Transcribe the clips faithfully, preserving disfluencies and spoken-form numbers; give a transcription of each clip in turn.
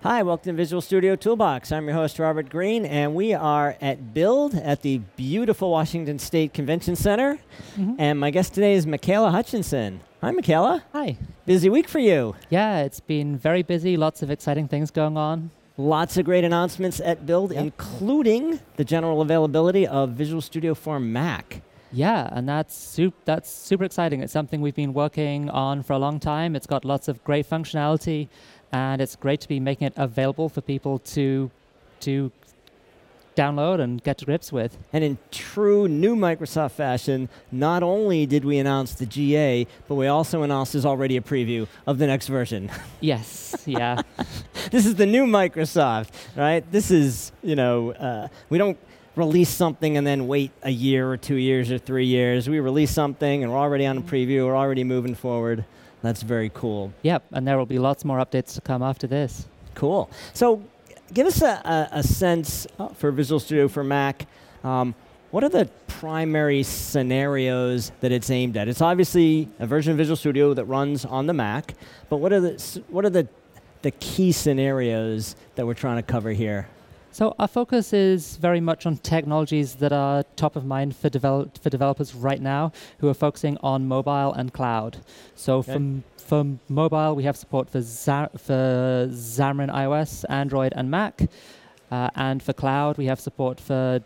Hi, welcome to Visual Studio Toolbox. I'm your host, Robert Green, and we are at Build at the beautiful Washington State Convention Center. Mm-hmm. And my guest today is Michaela Hutchinson. Hi, Michaela. Hi. Busy week for you. Yeah, it's been very busy, lots of exciting things going on. Lots of great announcements at Build, yep. including the general availability of Visual Studio for Mac. Yeah, and that's, sup- that's super exciting. It's something we've been working on for a long time. It's got lots of great functionality, and it's great to be making it available for people to to download and get to grips with. And in true new Microsoft fashion, not only did we announce the G A, but we also announced there's already a preview of the next version. Yes, yeah. This is the new Microsoft, right? This is, you know, uh, we don't release something and then wait a year or two years or three years. We release something and we're already on a preview, we're already moving forward. That's very cool. Yep, and there will be lots more updates to come after this. Cool. So give us a, a, a sense uh, for Visual Studio for Mac. Um, what are the primary scenarios that it's aimed at? It's obviously a version of Visual Studio that runs on the Mac, but what are the what are the the key scenarios that we're trying to cover here? So our focus is very much on technologies that are top of mind for develop for developers right now who are focusing on mobile and cloud. So okay. from for mobile, we have support for Za- for Xamarin iOS, Android, and Mac. Uh, and for cloud, we have support for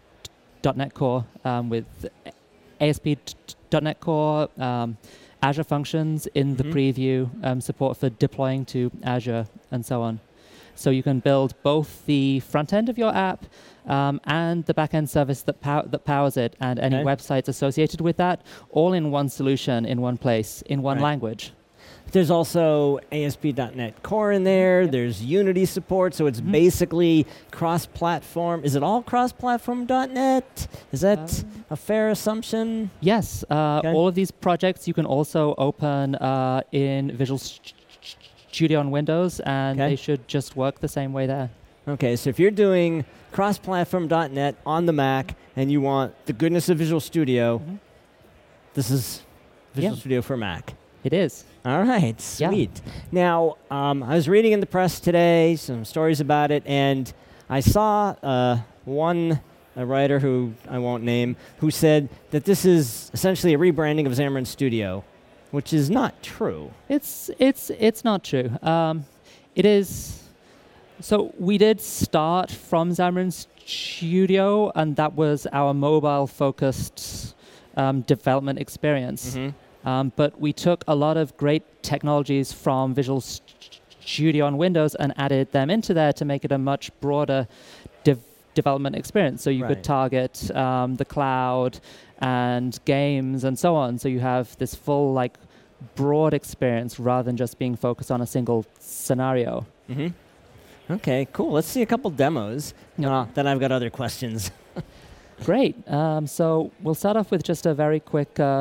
d- .NET Core um, with A S P dot NET Core, um, Azure Functions in mm-hmm. the preview, um, support for deploying to Azure, and so on. So you can build both the front end of your app um, and the back-end service that, pow- that powers it and any okay. websites associated with that, all in one solution, in one place, in one right. language. There's also A S P dot NET Core in there. Yep. There's Unity support, so it's mm-hmm. basically cross-platform. Is it all cross-platform dot net? Is that um, a fair assumption? Yes. Uh, okay. All of these projects you can also open uh, in Visual Studio. Studio on Windows, and okay. they should just work the same way there. Okay, so if you're doing cross-platform dot net on the Mac and you want the goodness of Visual Studio, mm-hmm. this is Visual yeah. Studio for Mac. It is. All right, sweet. Yeah. Now, um, I was reading in the press today some stories about it, and I saw uh, one a writer who I won't name who said that this is essentially a rebranding of Xamarin Studio, which is not true. It's it's it's not true. Um, it is. So we did start from Xamarin Studio, and that was our mobile-focused um, development experience. Mm-hmm. Um, but we took a lot of great technologies from Visual Studio on Windows and added them into there to make it a much broader de- development experience. So you right. could target um, the cloud and games and so on. So you have this full like broad experience rather than just being focused on a single scenario. Mm-hmm. Okay, cool. Let's see a couple demos. Yep. Uh, then I've got other questions. Great. Um, so we'll start off with just a very quick uh,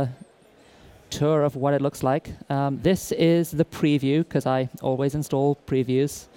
tour of what it looks like. Um, this is the preview, because I always install previews.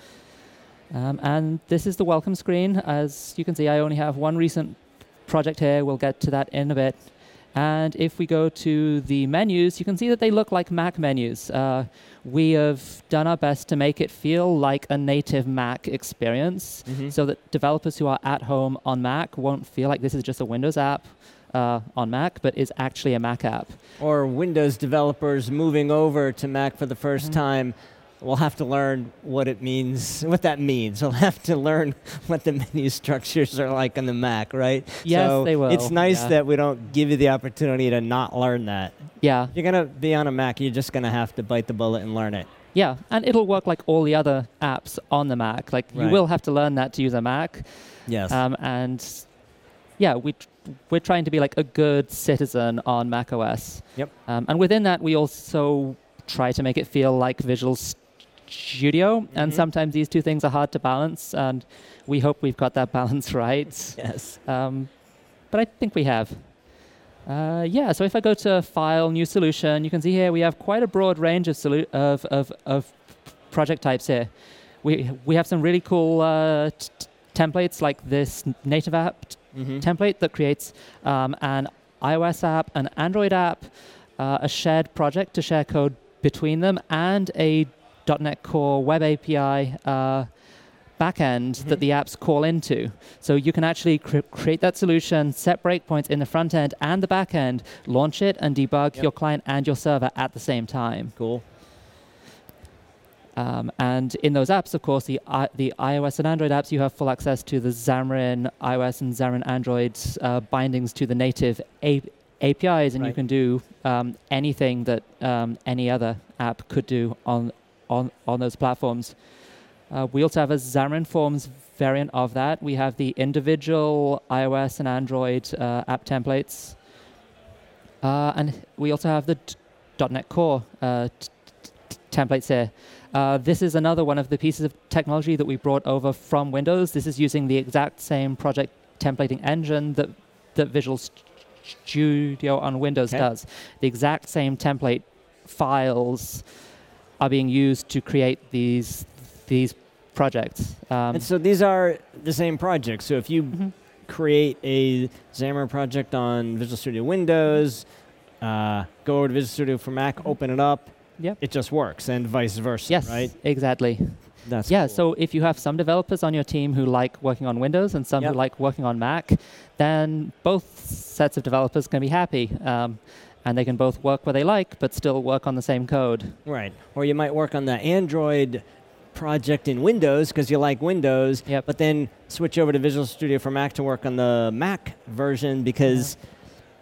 Um, and this is the welcome screen. As you can see, I only have one recent project here. We'll get to that in a bit. And if we go to the menus, you can see that they look like Mac menus. Uh, we have done our best to make it feel like a native Mac experience, mm-hmm. so that developers who are at home on Mac won't feel like this is just a Windows app uh, on Mac, but is actually a Mac app. Or Windows developers moving over to Mac for the first mm-hmm. time. We'll have to learn what it means, what that means. We'll have to learn what the menu structures are like on the Mac, right? Yes, so they will. It's nice yeah. that we don't give you the opportunity to not learn that. Yeah. If you're going to be on a Mac, you're just going to have to bite the bullet and learn it. Yeah, and it'll work like all the other apps on the Mac. Like, right. you will have to learn that to use a Mac. Yes. Um, and, yeah, we tr- we're trying to be like a good citizen on macOS. Yep. Um, and within that, we also try to make it feel like Visual Studio, mm-hmm. and sometimes these two things are hard to balance, and we hope we've got that balance right. Yes. Um, but I think we have. Uh, yeah, so if I go to File, New Solution, you can see here we have quite a broad range of solu- of, of, of project types here. We we have some really cool uh, t- t- templates like this native app t- mm-hmm. template that creates um, an iOS app, an Android app, uh, a shared project to share code between them, and a .NET Core Web A P I uh, backend mm-hmm. that the apps call into. So you can actually cr- create that solution, set breakpoints in the front end and the back end, launch it, and debug yep. your client and your server at the same time. Cool. Um, and in those apps, of course, the I- the iOS and Android apps, you have full access to the Xamarin iOS and Xamarin Android uh, bindings to the native A- APIs, and right. you can do um, anything that um, any other app could do on on on those platforms. Uh, we also have a Xamarin Forms variant of that. We have the individual iOS and Android uh, app templates, uh, and we also have the t- .NET Core uh, t- t- templates here. Uh, this is another one of the pieces of technology that we brought over from Windows. This is using the exact same project templating engine that, that Visual Studio on Windows okay. does. The exact same template files are being used to create these these projects. Um, and so these are the same projects. So if you mm-hmm. create a Xamarin project on Visual Studio Windows, uh, go over to Visual Studio for Mac, mm-hmm. open it up, Yep. it just works, and vice versa, yes, right? Exactly. That's yeah, cool. So if you have some developers on your team who like working on Windows and some yep. who like working on Mac, then both sets of developers can be happy. Um, and they can both work where they like, but still work on the same code. Right. Or you might work on the Android project in Windows because you like Windows, yep. but then switch over to Visual Studio for Mac to work on the Mac version because... Yeah.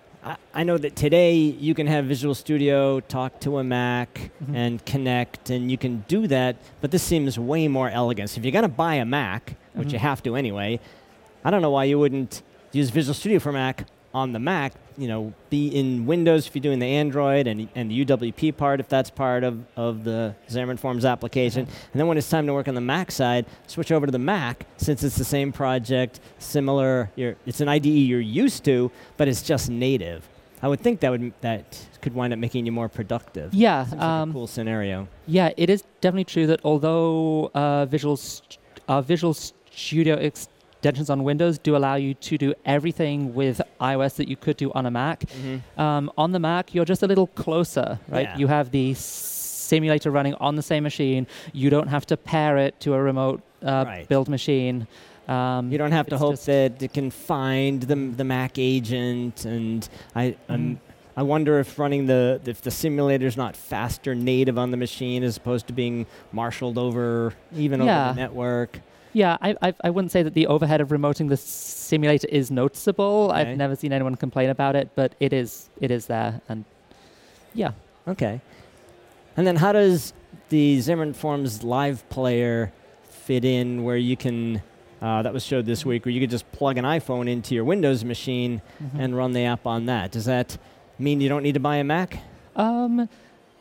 I know that today you can have Visual Studio talk to a Mac mm-hmm. and connect, and you can do that, but this seems way more elegant. So if you're going to buy a Mac, mm-hmm. which you have to anyway, I don't know why you wouldn't use Visual Studio for Mac on the Mac, you know, be in Windows if you're doing the Android and, and the U W P part if that's part of, of the Xamarin Forms application. Mm-hmm. And then when it's time to work on the Mac side, switch over to the Mac since it's the same project, similar, you're, it's an I D E you're used to, but it's just native. I would think that would that could wind up making you more productive. Yeah. Seems um, like a cool scenario. Yeah, it is definitely true that although uh, Visual, st- uh, Visual Studio extensions on Windows do allow you to do everything with iOS that you could do on a Mac. Mm-hmm. Um, on the Mac, you're just a little closer, right? Yeah. You have the simulator running on the same machine. You don't have to pair it to a remote uh, right. build machine. Um, you don't have to hope that it can find the the Mac agent, and I mm-hmm. um, I wonder if running the if the simulator's not faster native on the machine as opposed to being marshaled over even yeah. over the network. Yeah, I, I I wouldn't say that the overhead of remoting the simulator is noticeable. Okay. I've never seen anyone complain about it, but it is it is there, and yeah. Okay. And then how does the Xamarin Forms Live Player fit in where you can, uh, that was showed this week, where you could just plug an iPhone into your Windows machine mm-hmm. and run the app on that? Does that mean you don't need to buy a Mac? Um,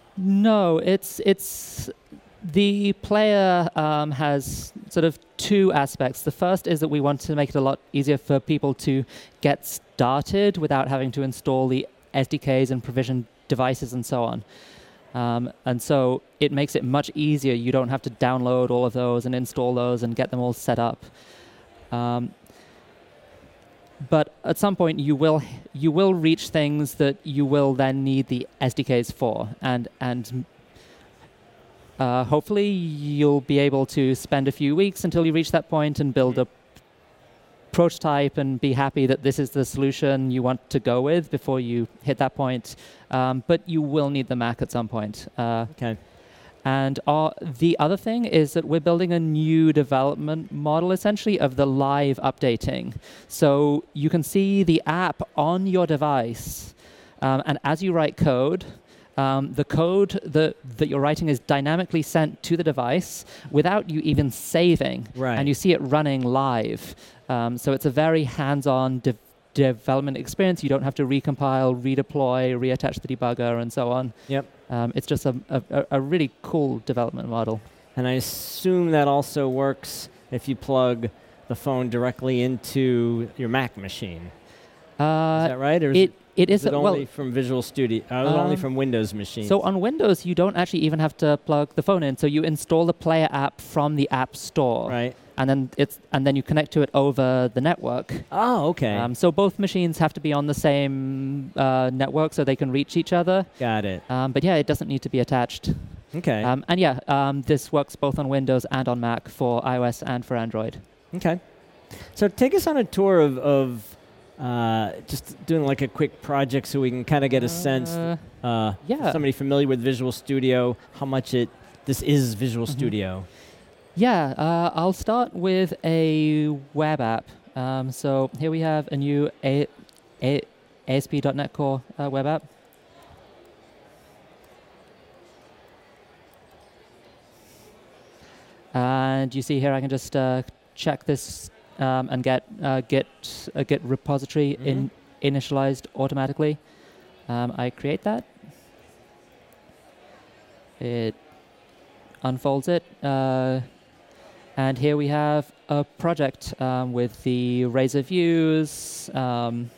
no, it's it's the player um, has sort of two aspects. The first is that we want to make it a lot easier for people to get started without having to install the S D Ks and provision devices and so on. Um, and so it makes it much easier. You don't have to download all of those and install those and get them all set up. Um, but at some point, you will you will reach things that you will then need the S D Ks for, and and uh, hopefully you'll be able to spend a few weeks until you reach that point and build a prototype and be happy that this is the solution you want to go with before you hit that point. Um, but you will need the Mac at some point. Uh, okay. And our, the other thing is that we're building a new development model, essentially, of the live updating. So you can see the app on your device, um, and as you write code, um, the code that, that you're writing is dynamically sent to the device without you even saving. Right. And you see it running live. Um, so it's a very hands-on de- development experience. You don't have to recompile, redeploy, reattach the debugger, and so on. Yep. Um, it's just a, a, a really cool development model. And I assume that also works if you plug the phone directly into your Mac machine. Uh, is that right? Or is it, it, it is, is it a, only well, from Visual Studio? Uh, um, only from Windows machines? So on Windows, you don't actually even have to plug the phone in. So you install the Player app from the App Store. Right. And then it's and then you connect to it over the network. Oh, okay. Um, so both machines have to be on the same uh, network so they can reach each other. Got it. Um, but yeah, it doesn't need to be attached. Okay. Um, and yeah, um, this works both on Windows and on Mac for iOS and for Android. Okay. So take us on a tour of, of uh, just doing like a quick project so we can kind of get a sense, Uh, uh, yeah. for somebody familiar with Visual Studio, how much it this is Visual Mhm. Studio. Yeah, uh, I'll start with a web app. Um, so here we have a new a- a- A S P dot NET Core uh, web app. And you see here I can just uh, check this um, and get uh, Git a Git repository Mhm. in initialized automatically. Um, I create that. It unfolds it. Uh, and here we have a project um, with the Razor views, um,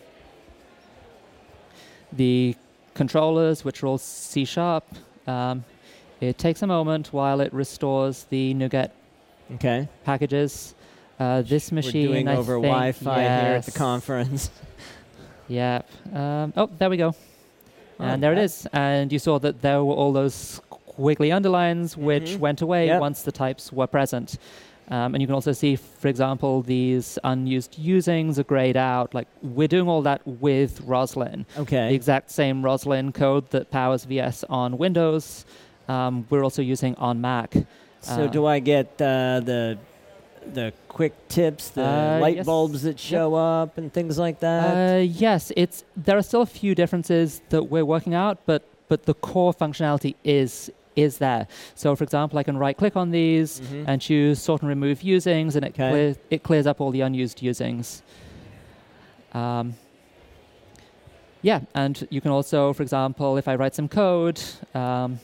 the controllers, which are all C sharp. Um, it takes a moment while it restores the NuGet Okay. packages. Uh, this machine, We're doing I over think, Wi-Fi here at the yes. conference. Yeah. Um, oh, there we go. Oh, And there it that- is. And you saw that there were all those wiggly underlines which Mhm. went away Yep. once the types were present. Um, and you can also see, for example, these unused usings are grayed out. Like, we're doing all that with Roslyn. The Okay. exact same Roslyn code that powers V S on Windows, um, we're also using on Mac. So uh, do I get uh, the the quick tips, the Uh, light yes. bulbs that show up and things like that? Uh, yes, it's there are still a few differences that we're working out, but but the core functionality is is there. So, for example, I can right-click on these Mhm. and choose sort and remove usings, and it Okay. clear, it clears up all the unused usings. Um, yeah, and you can also, for example, if I write some code. Um,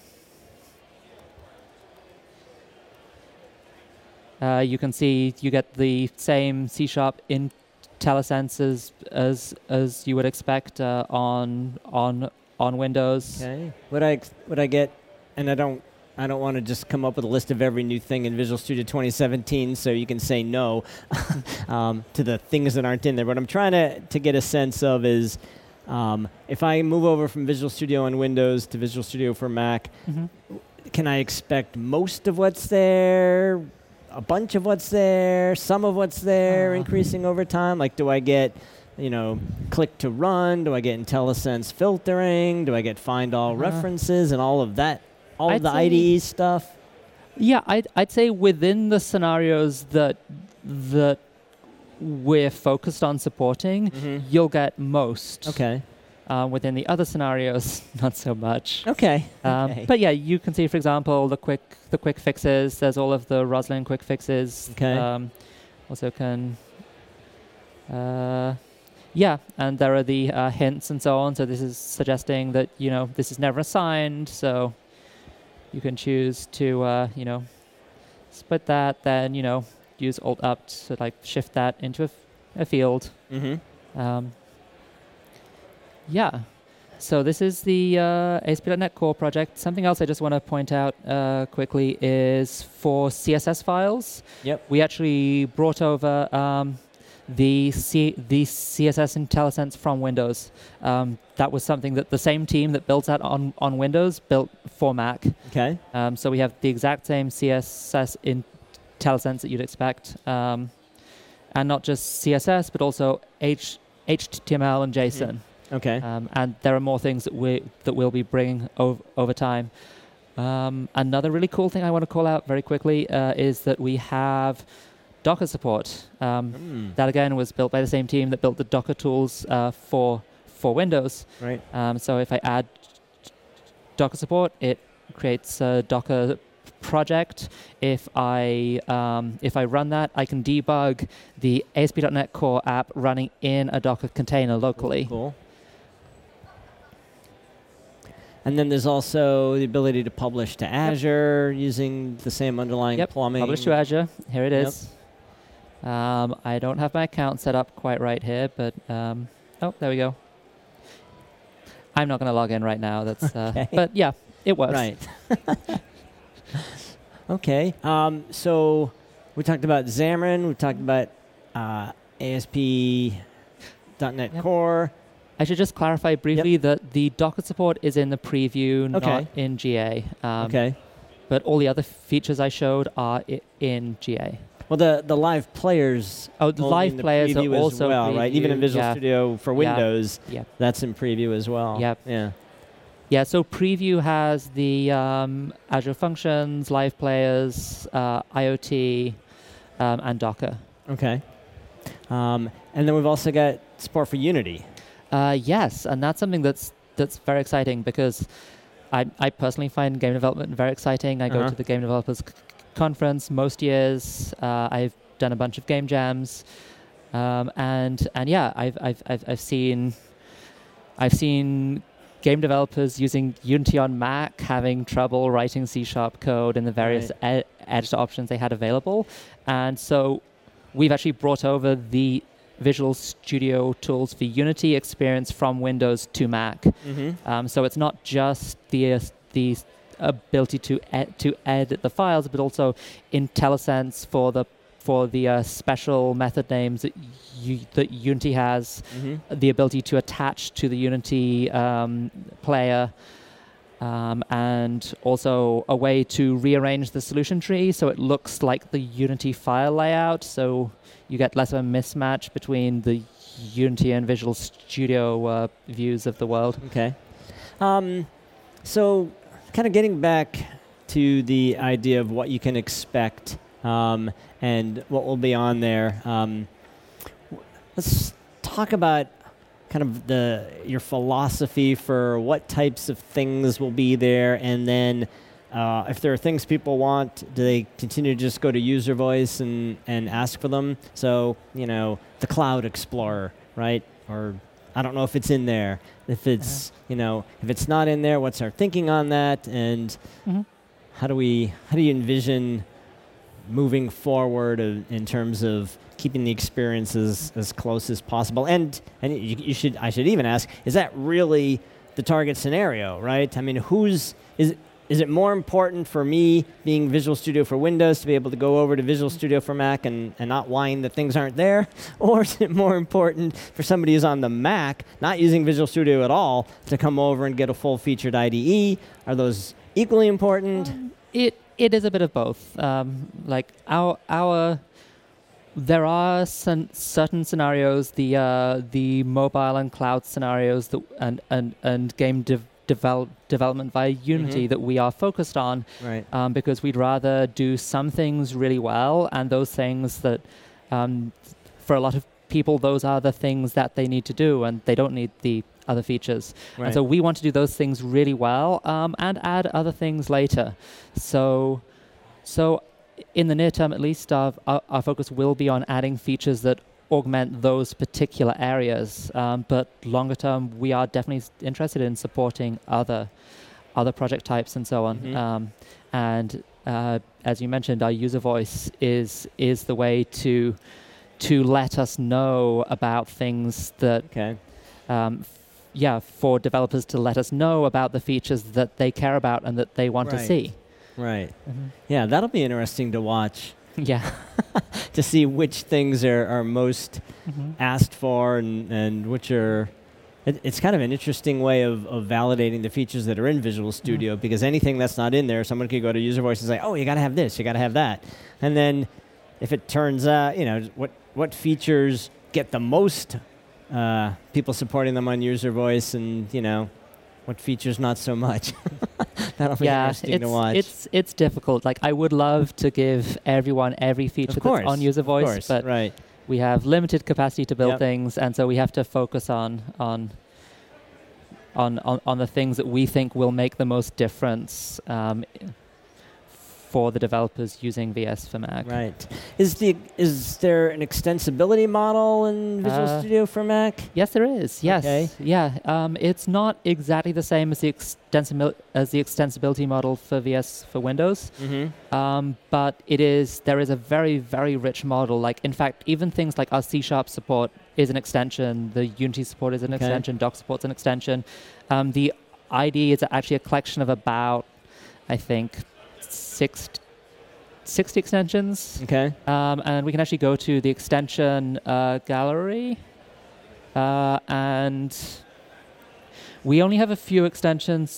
Uh, you can see you get the same C sharp IntelliSense as as as you would expect uh, on on on Windows. Okay. Would I ex- would I get? And I don't I don't want to just come up with a list of every new thing in Visual Studio twenty seventeen, so you can say no um, to the things that aren't in there. What I'm trying to to get a sense of is um, if I move over from Visual Studio on Windows to Visual Studio for Mac, Mhm. can I expect most of what's there? A bunch of what's there, some of what's there, Uh. increasing over time? Like, do I get, you know, click to run? Do I get IntelliSense filtering? Do I get find all Uh-huh. references and all of that, all I'd of the say- I D E stuff? Yeah, I'd I'd say within the scenarios that that we're focused on supporting, Mhm. you'll get most. Okay. Uh, within the other scenarios, not so much. Okay. Um, okay. But yeah, you can see, for example, the quick the quick fixes. There's all of the Roslyn quick fixes. Okay. Um, also can, uh, yeah, and there are the uh, hints and so on. So this is suggesting that you know this is never assigned. So you can choose to uh, you know split that, then you know use Alt Up to like shift that into a, f- a field. Mm-hmm. Um, yeah. So this is the uh, A S P dot NET Core project. Something else I just want to point out uh, quickly is for C S S files. Yep. We actually brought over um, the C the C S S IntelliSense from Windows. Um, that was something that the same team that built that on, on Windows built for Mac. Okay. Um, so we have the exact same C S S IntelliSense that you'd expect. Um, and not just C S S, but also H- HTML and JSON. Okay. Um, and there are more things that we that we'll be bringing ov- over time. Um, another really cool thing I want to call out very quickly uh, is that we have Docker support. Um, Mm. That again was built by the same team that built the Docker tools uh, for for Windows. Right. Um, so if I add Docker support, it creates a Docker project. If I um, if I run that, I can debug the A S P dot NET Core app running in a Docker container locally. Cool. And then there's also the ability to publish to Azure using the same underlying Yep, plumbing. Publish to Azure. Here it Yep. is. Um, I don't have my account set up quite right here, but um, oh, there we go. I'm not going to log in right now. That's uh, Okay. but yeah, it works. Right. Okay. Um, so we talked about Xamarin. We talked about uh, A S P dot NET Yep. Core. I should just clarify briefly that the Docker support is in the preview, Okay. not in G A. Um, Okay. but all the other features I showed are I- in G A. Well, the, the live players. Oh, the only live in the players are preview as also well, right? Even in preview, Visual yeah. Studio for Yeah. Windows, Yeah. that's in preview as well. Yep. Yeah. Yeah, so Preview has the um, Azure Functions, Live Players, uh, IoT, um, and Docker. Okay. Um, and then we've also got support for Unity. Uh, yes, and that's something that's that's very exciting because I, I personally find game development very exciting. I Uh-huh. go to the Game Developers c- Conference most years. Uh, I've done a bunch of game jams, um, and and yeah, I've I've I've, I've seen I've seen. game developers using Unity on Mac having trouble writing C Sharp code in the various Right. ed- editor options they had available. And so we've actually brought over the Visual Studio tools for Unity experience from Windows to Mac. Mm-hmm. Um, so it's not just the uh, the ability to ed- to edit the files, but also IntelliSense for the for the uh, special method names that, U- that Unity has, Mm-hmm. the ability to attach to the Unity um, player, um, and also a way to rearrange the solution tree so it looks like the Unity file layout, so you get less of a mismatch between the Unity and Visual Studio uh, views of the world. Okay. Um, so kind of getting back to the idea of what you can expect um, and what will be on there. Um, w- let's talk about kind of the your philosophy for what types of things will be there, and then uh, if there are things people want, do they continue to just go to user voice and, and ask for them? So, you know, the Cloud Explorer, right? Or I don't know if it's in there. If it's, Uh-huh. you know, if it's not in there, what's our thinking on that? And Mm-hmm. how do we, how do you envision moving forward uh, in terms of keeping the experiences as close as possible? And and you, you should, I should even ask, is that really the target scenario, right? I mean, who's, is is it more important for me being Visual Studio for Windows to be able to go over to Visual Studio for Mac and, and not whine that things aren't there? Or is it more important for somebody who's on the Mac, not using Visual Studio at all, to come over and get a full-featured I D E? Are those equally important? Um, it it is a bit of both. Um, like our our there are some certain scenarios, the uh, the mobile and cloud scenarios that and and and game dev- develop development via Unity Mhm. that we are focused on, Right. um, because we'd rather do some things really well, and those things that um, for a lot of people those are the things that they need to do, and they don't need the other features. Right. And so we want to do those things really well, um, and add other things later. So, so in the near term, at least, our, our, our focus will be on adding features that augment those particular areas. Um, but longer term, we are definitely s- interested in supporting other other project types and so on. Mhm. Um, and uh, as you mentioned, our user voice is is the way to to let us know about things that Okay. um, f- yeah, for developers to let us know about the features that they care about and that they want Right. to see. Right. Yeah, that'll be interesting to watch, Yeah. to see which things are, are most Mhm. asked for and, and which are... It, it's kind of an interesting way of, of validating the features that are in Visual Studio, because anything that's not in there, someone could go to User Voice and say, oh, you got to have this, you got to have that. And then if it turns out, you know, what, what features get the most uh, people supporting them on User Voice, and, you know, what features not so much. That'll be Yeah, interesting it's, to watch. it's it's difficult. Like I would love to give everyone every feature Of course, that's on User of Voice, course, but right. we have limited capacity to build Yep. things, and so we have to focus on on on on, on the things that we think will make the most difference um, for the developers using V S for Mac. Right. Is the is there an extensibility model in Visual Uh, Studio for Mac? Yes, there is. Yes, Okay. yeah. Um, it's not exactly the same as the extensibil- as the extensibility model for V S for Windows, Mm-hmm. um, but it is. There is a very very rich model. Like in fact, even things like our C Sharp support is an extension. The Unity support is an Okay. extension. Doc support's an extension. Um, the I D E is actually a collection of about, I think, six. sixty extensions. Okay. Um, and we can actually go to the extension uh, gallery, uh, and we only have a few extensions. Oh,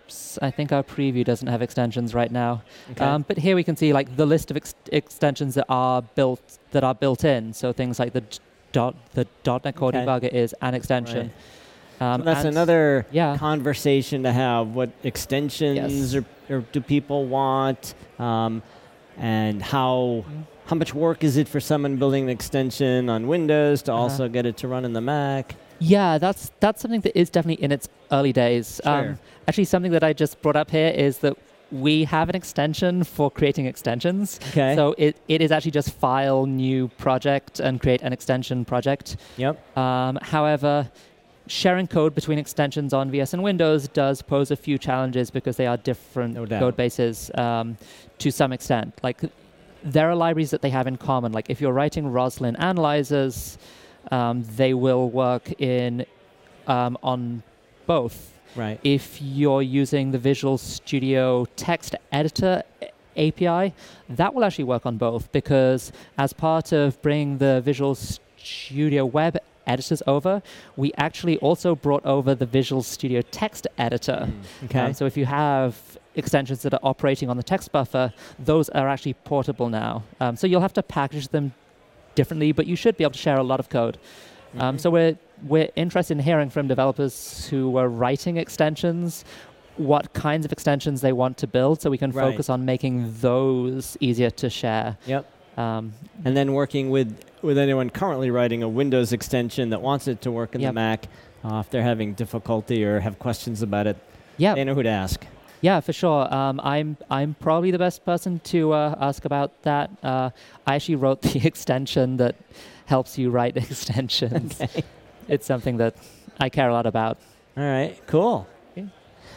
s- I think our preview doesn't have extensions right now. Okay. Um, but here we can see like the list of ex- extensions that are built that are built in. So things like the d- dot the .NET Core Okay. Debugger is an extension. Um, So that's and another yeah. conversation to have. What extensions Yes. or, or do people want, um, and how Mhm. how much work is it for someone building an extension on Windows to Uh-huh. also get it to run in the Mac? Yeah, that's that's something that is definitely in its early days. Sure. Um, actually, something that I just brought up here is that we have an extension for creating extensions. Okay. So it, it is actually just file new project and create an extension project. Yep. Um, however, sharing code between extensions on V S and Windows does pose a few challenges because they are different No doubt. code bases um, to some extent. Like there are libraries that they have in common. Like if you're writing Roslyn analyzers, um, they will work in um, on both. Right. If you're using the Visual Studio text editor A P I, that will actually work on both because as part of bringing the Visual Studio web editors over, we actually also brought over the Visual Studio text editor. Mm. Okay. Um, so if you have extensions that are operating on the text buffer, those are actually portable now. Um, so you'll have to package them differently, but you should be able to share a lot of code. Um, Mhm. so we're we're interested in hearing from developers who are writing extensions, what kinds of extensions they want to build, so we can Right. focus on making those easier to share. Yep. Um, And then working with with anyone currently writing a Windows extension that wants it to work in Yep. the Mac, uh, if they're having difficulty or have questions about it, yeah, they know who to ask. yeah, for sure. Um, I'm I'm probably the best person to uh, ask about that. Uh, I actually wrote the extension that helps you write extensions. Okay. It's something that I care a lot about. All right, cool. Okay.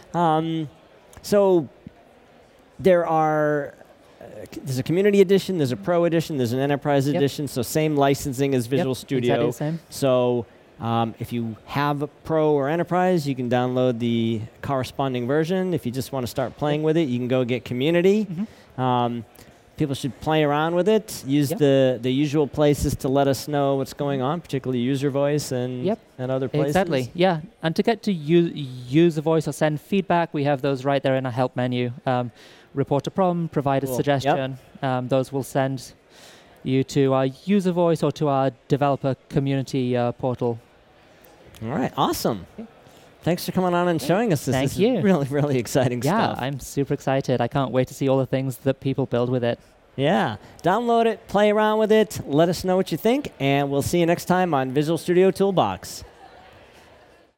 Um, so there are, uh, c- there's a community edition, there's a pro edition, there's an enterprise Yep. edition, so same licensing as Visual Yep, Studio. exactly the same. So um, if you have a pro or enterprise, you can download the corresponding version. If you just want to start playing with it, you can go get community. Mhm. Um, people should play around with it. Use Yep. the, the usual places to let us know what's going on, particularly user voice and, Yep. and other places. Exactly. Yeah, and to get to use use a voice or send feedback, we have those right there in our help menu. Um, report a problem, provide a Cool. Yep. suggestion. Um, those will send you to our user voice or to our developer community uh, portal. All right, awesome. Okay. Thanks for coming on and showing us this. Thank This is you. really, really exciting Yeah, stuff. I'm super excited. I can't wait to see all the things that people build with it. Yeah, download it, play around with it, let us know what you think, and we'll see you next time on Visual Studio Toolbox.